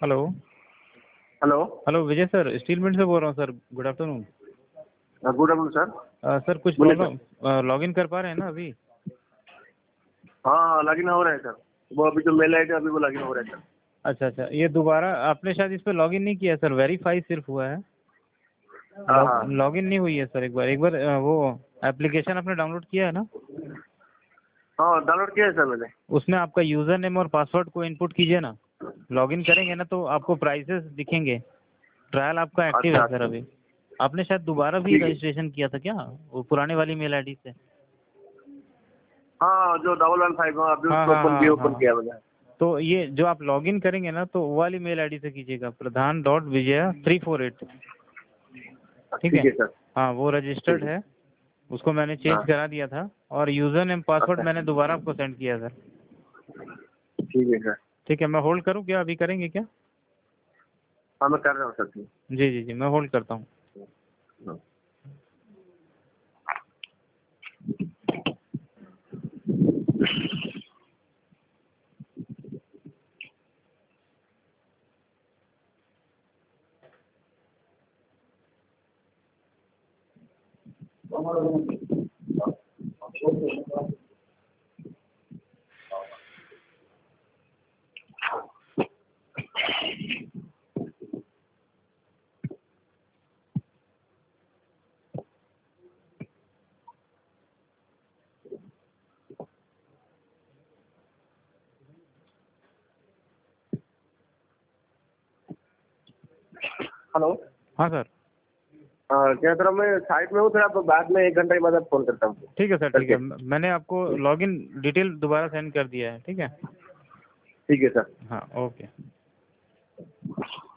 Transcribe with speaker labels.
Speaker 1: Hello.
Speaker 2: Hello.
Speaker 1: Hello Vijay sir, steel mint से बोल रहा हूँ sir. Good afternoon.
Speaker 2: Good afternoon sir.
Speaker 1: Sir कुछ
Speaker 2: बोलिए
Speaker 1: प्रॉब्लम, लॉगिन कर पा रहे हैं ना अभी?
Speaker 2: हाँ लॉगिन हो रहा है सर। वो अभी जो मेल आई थी अभी वो लॉगिन हो रहा है सर।
Speaker 1: अच्छा अच्छा, ये दोबारा आपने शायद इस पर लॉगिन नहीं किया सर, वेरीफाई सिर्फ हुआ है।
Speaker 2: हाँ हाँ
Speaker 1: लॉगिन नहीं हुई है सर। एक बार वो एप्लीकेशन आपने डाउनलोड किया है ना?
Speaker 2: हाँ डाउनलोड किया है सर मैंने।
Speaker 1: उसमें आपका यूज़र नेम और पासवर्ड को इनपुट कीजिए ना। लॉगिन करेंगे ना तो आपको प्राइसेस दिखेंगे। ट्रायल आपका एक्टिव है
Speaker 2: अच्छा
Speaker 1: सर
Speaker 2: अच्छा।
Speaker 1: अभी। आपने शायद दोबारा भी
Speaker 2: ठीक है।
Speaker 1: रजिस्ट्रेशन किया था क्या, वो पुराने वाली मेल आईडी से?
Speaker 2: हाँ जो 115 अभी
Speaker 1: हाँ
Speaker 2: उसको
Speaker 1: हाँ
Speaker 2: ओपन भी
Speaker 1: हाँ
Speaker 2: ओपन
Speaker 1: हाँ।
Speaker 2: किया मैंने।
Speaker 1: तो ये जो आप लॉगिन करेंगे ना तो वो वाली मेल आईडी से कीजिएगा, प्रधान.विजया348। ठीक
Speaker 2: ठीक
Speaker 1: है।
Speaker 2: है सर।
Speaker 1: हाँ वो
Speaker 2: ठीक
Speaker 1: रजिस्टर्ड
Speaker 2: है।
Speaker 1: है। उसको मैंने चेंज
Speaker 2: हाँ
Speaker 1: करा दिया था और यूज़र नेम पासवर्ड
Speaker 2: अच्छा
Speaker 1: मैंने दोबारा आपको सेंड किया सर।
Speaker 2: ठीक है सर।
Speaker 1: ठीक है, मैं होल्ड करूँ क्या, अभी करेंगे क्या?
Speaker 2: हाँ मैं कर रहा हूँ सर। ठीक
Speaker 1: जी जी जी, मैं होल्ड करता हूँ।
Speaker 2: है। हेलो।
Speaker 1: हाँ सर।
Speaker 2: क्या सर मैं साइट में हूँ सर, आप बाद में 1 घंटे के बाद आप फोन करता हूँ
Speaker 1: ठीक है सर, ठीक
Speaker 2: करके।
Speaker 1: है। मैंने आपको लॉगिन डिटेल दोबारा सेंड कर दिया है, ठीक है।
Speaker 2: ठीक है सर।
Speaker 1: हाँ ओके।